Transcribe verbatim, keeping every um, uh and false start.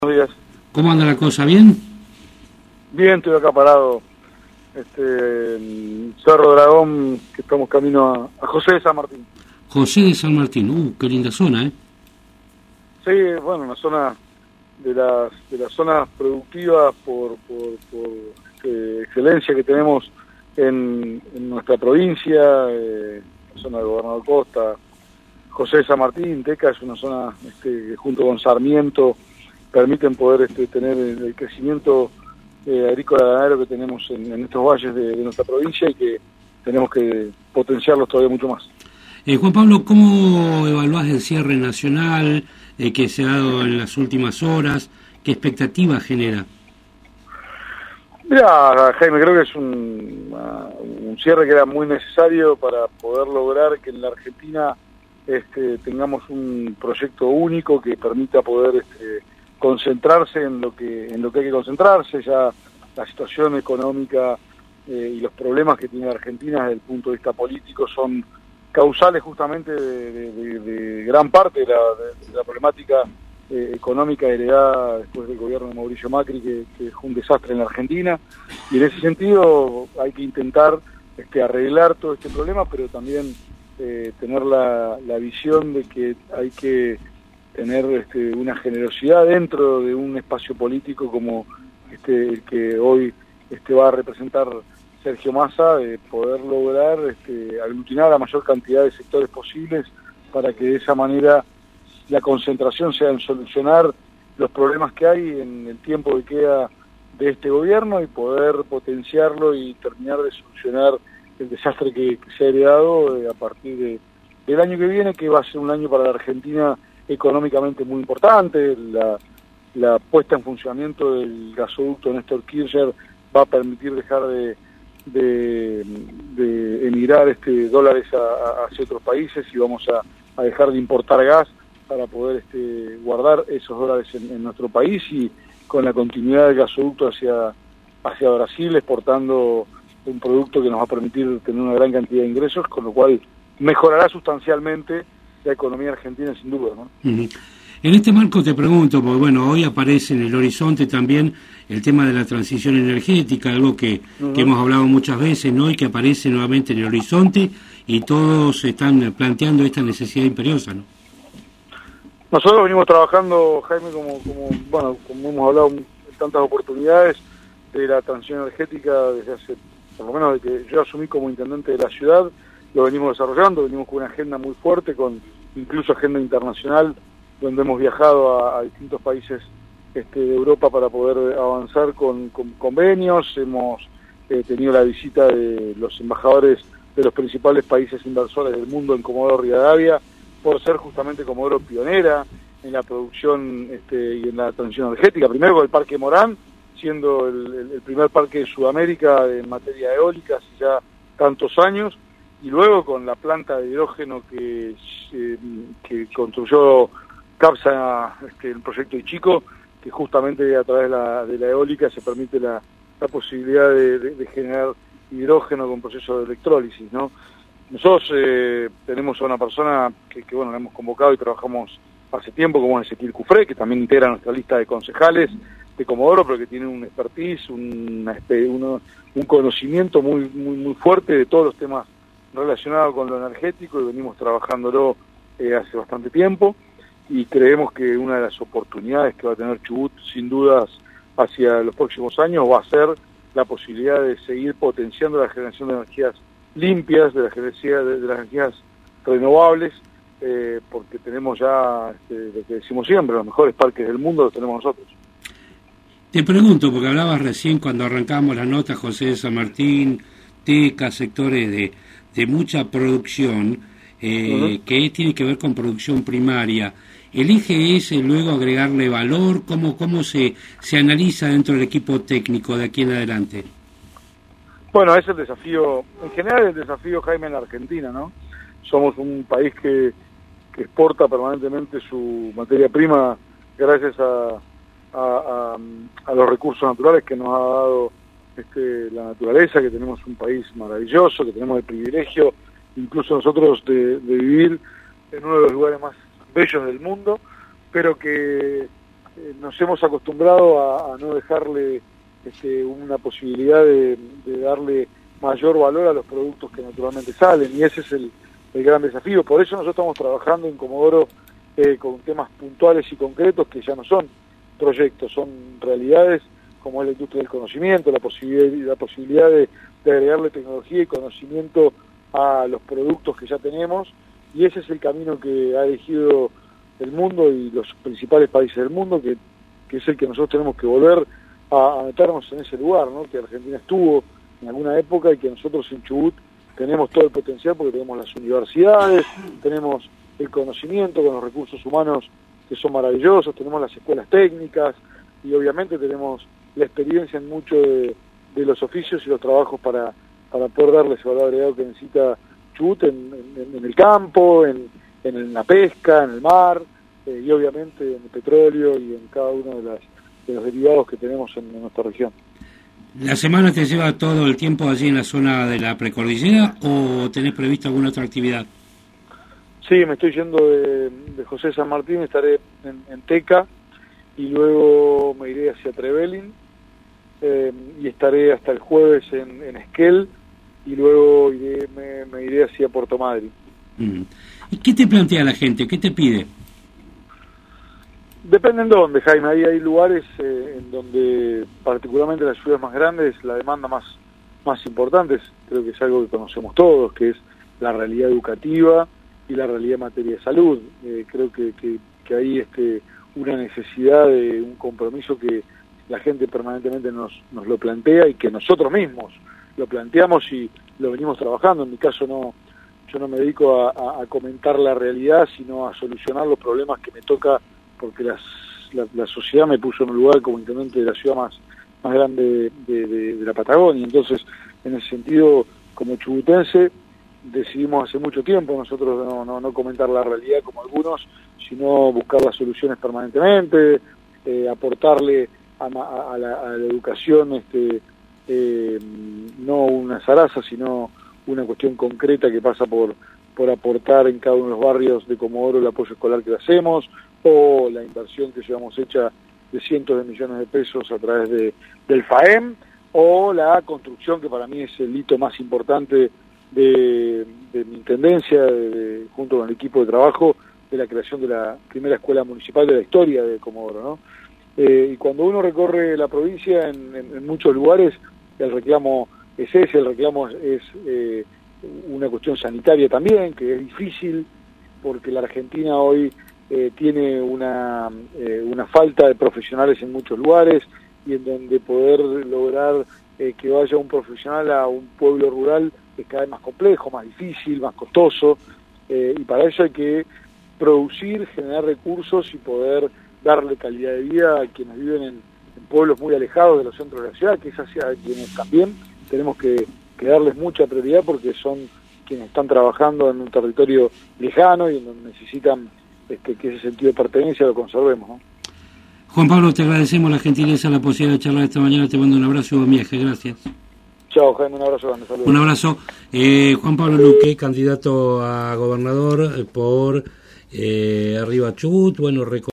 Buenos días. ¿Cómo anda la cosa? ¿Bien? Bien, estoy acá parado este, en Cerro Dragón, que estamos camino a, a José de San Martín. José de San Martín, uh, qué linda zona, ¿eh? Sí, bueno, una zona de las de las zonas productivas por, por, por este, excelencia que tenemos en, en nuestra provincia, eh, la zona de Gobernador Costa. José de San Martín, Teca, es una zona este, que junto con Sarmiento permiten poder este, tener el, el crecimiento eh, agrícola ganadero que tenemos en, en estos valles de, de nuestra provincia y que tenemos que potenciarlos todavía mucho más. Eh, Juan Pablo, ¿cómo evaluás el cierre nacional eh, que se ha dado en las últimas horas? ¿Qué expectativas genera? Mira, Jaime, creo que es un, uh, un cierre que era muy necesario para poder lograr que en la Argentina este, tengamos un proyecto único que permita poder este, concentrarse en lo que en lo que hay que concentrarse. Ya la situación económica eh, y los problemas que tiene Argentina desde el punto de vista político son causales justamente de, de, de, de gran parte de la, de, de la problemática eh, económica heredada después del gobierno de Mauricio Macri, que, que fue un desastre en la Argentina, y en ese sentido hay que intentar este, arreglar todo este problema, pero también eh, tener la, la visión de que hay que tener este, una generosidad dentro de un espacio político como este, el que hoy este, va a representar Sergio Massa, de poder lograr este, aglutinar la mayor cantidad de sectores posibles para que de esa manera la concentración sea en solucionar los problemas que hay en el tiempo que queda de este gobierno y poder potenciarlo y terminar de solucionar el desastre que, que se ha heredado eh, a partir de, del año que viene, que va a ser un año para la Argentina económicamente muy importante. La, la puesta en funcionamiento del gasoducto Néstor Kirchner va a permitir dejar de De, de emigrar este, dólares a, a, hacia otros países y vamos a, a dejar de importar gas para poder este, guardar esos dólares en, en nuestro país, y con la continuidad del gasoducto hacia, hacia Brasil, exportando un producto que nos va a permitir tener una gran cantidad de ingresos, con lo cual mejorará sustancialmente la economía argentina sin duda, ¿no? Uh-huh. En este marco te pregunto, porque bueno, hoy aparece en el horizonte también el tema de la transición energética, algo que, uh-huh. que hemos hablado muchas veces, ¿no? Y que aparece nuevamente en el horizonte y todos están planteando esta necesidad imperiosa, ¿no? Nosotros venimos trabajando, Jaime, como, como bueno, como hemos hablado en tantas oportunidades, de la transición energética desde hace, por lo menos desde que yo asumí como intendente de la ciudad, lo venimos desarrollando, venimos con una agenda muy fuerte, con incluso agenda internacional, donde hemos viajado a, a distintos países este, de Europa para poder avanzar con, con convenios. Hemos eh, tenido la visita de los embajadores de los principales países inversores del mundo en Comodoro Rivadavia, por ser justamente Comodoro pionera en la producción este, y en la transición energética. Primero con el Parque Morán, siendo el, el, el primer parque de Sudamérica en materia eólica hace ya tantos años, y luego con la planta de hidrógeno que, eh, que construyó CAPSA, este, el proyecto Ichico, que justamente a través de la, de la eólica se permite la, la posibilidad de, de, de generar hidrógeno con proceso de electrólisis, ¿no? Nosotros eh, tenemos a una persona que, que, bueno, la hemos convocado y trabajamos hace tiempo, como es Ezequiel Cufré, que también integra nuestra lista de concejales de Comodoro, pero que tiene un expertise, una, uno, un conocimiento muy, muy, muy fuerte de todos los temas relacionados con lo energético, y venimos trabajándolo eh, hace bastante tiempo. Y creemos que una de las oportunidades que va a tener Chubut, sin dudas, hacia los próximos años, va a ser la posibilidad de seguir potenciando la generación de energías limpias, de, la energía, de, de las energías renovables, eh, porque tenemos ya, este, lo que decimos siempre, los mejores parques del mundo los tenemos nosotros. Te pregunto, porque hablabas recién cuando arrancamos la nota, José de San Martín, Teca, sectores de, de mucha producción, eh, uh-huh. que tiene que ver con producción primaria. ¿El eje es luego agregarle valor? ¿Cómo, cómo se, se analiza dentro del equipo técnico de aquí en adelante? Bueno, es el desafío, en general el desafío, Jaime, en la Argentina, ¿no? Somos un país que, que exporta permanentemente su materia prima gracias a, a, a, a los recursos naturales que nos ha dado este, la naturaleza, que tenemos un país maravilloso, que tenemos el privilegio, incluso nosotros, de, de vivir en uno de los lugares más bellos del mundo, pero que eh, nos hemos acostumbrado a, a no dejarle este, una posibilidad de, de darle mayor valor a los productos que naturalmente salen, y ese es el, el gran desafío. Por eso nosotros estamos trabajando en Comodoro eh, con temas puntuales y concretos que ya no son proyectos, son realidades, como es la industria del conocimiento, la posibilidad, la posibilidad de, de agregarle tecnología y conocimiento a los productos que ya tenemos, y ese es el camino que ha elegido el mundo y los principales países del mundo, que, que es el que nosotros tenemos que volver a, a meternos en ese lugar, ¿no? Que Argentina estuvo en alguna época y que nosotros en Chubut tenemos todo el potencial porque tenemos las universidades, tenemos el conocimiento con los recursos humanos que son maravillosos, tenemos las escuelas técnicas y obviamente tenemos la experiencia en muchos de, de los oficios y los trabajos para, para poder darle ese valor agregado que necesita Chubut en, en, en el campo, en, en la pesca, en el mar, eh, y obviamente en el petróleo y en cada uno de, las, de los derivados que tenemos en, en nuestra región. ¿La semana te lleva todo el tiempo allí en la zona de la precordillera o tenés previsto alguna otra actividad? Sí, me estoy yendo de, de José San Martín, estaré en, en Teca y luego me iré hacia Trevelin eh, y estaré hasta el jueves en, en Esquel y luego iré, me, me iré hacia Puerto Madryn. Mm. ¿Y qué te plantea la gente? ¿Qué te pide? Depende en dónde, Jaime. Ahí hay lugares eh, en donde, particularmente las ciudades más grandes, la demanda más, más importante es, creo que es algo que conocemos todos, que es la realidad educativa y la realidad en materia de salud. Eh, creo que, que, que hay este, una necesidad de un compromiso que la gente permanentemente nos, nos lo plantea y que nosotros mismos lo planteamos y lo venimos trabajando. En mi caso no, yo no me dedico a, a, a comentar la realidad, sino a solucionar los problemas que me toca, porque las, la, la sociedad me puso en un lugar como intendente de la ciudad más, más grande de, de, de la Patagonia. Entonces, en ese sentido, como chubutense, decidimos hace mucho tiempo nosotros no, no, no comentar la realidad como algunos, sino buscar las soluciones permanentemente, eh, aportarle a, a, a, la, a la educación este, eh, no una zaraza, sino una cuestión concreta que pasa por, por aportar en cada uno de los barrios de Comodoro el apoyo escolar que hacemos, o la inversión que llevamos hecha de cientos de millones de pesos a través de, del FAEM, o la construcción, que para mí es el hito más importante de, de mi intendencia, de, de, junto con el equipo de trabajo, de la creación de la primera escuela municipal de la historia de Comodoro, ¿no? Eh, y cuando uno recorre la provincia en, en, en muchos lugares, el reclamo es ese, el reclamo es, es eh, una cuestión sanitaria también, que es difícil, porque la Argentina hoy eh, tiene una, eh, una falta de profesionales en muchos lugares, y en donde poder lograr eh, que vaya un profesional a un pueblo rural es cada vez más complejo, más difícil, más costoso, eh, y para eso hay que producir, generar recursos y poder darle calidad de vida a quienes viven en, en pueblos muy alejados de los centros de la ciudad, que es hacia quienes también tenemos que, que darles mucha prioridad, porque son quienes están trabajando en un territorio lejano y en donde necesitan este, que ese sentido de pertenencia lo conservemos, ¿no? Juan Pablo, te agradecemos la gentileza, la posibilidad de charlar esta mañana. Te mando un abrazo y buen viaje. Gracias. Chao, Jaime, un abrazo grande. Saludos. Un abrazo. Eh, Juan Pablo Luque, candidato a gobernador por eh, Arriba Chubut. Bueno,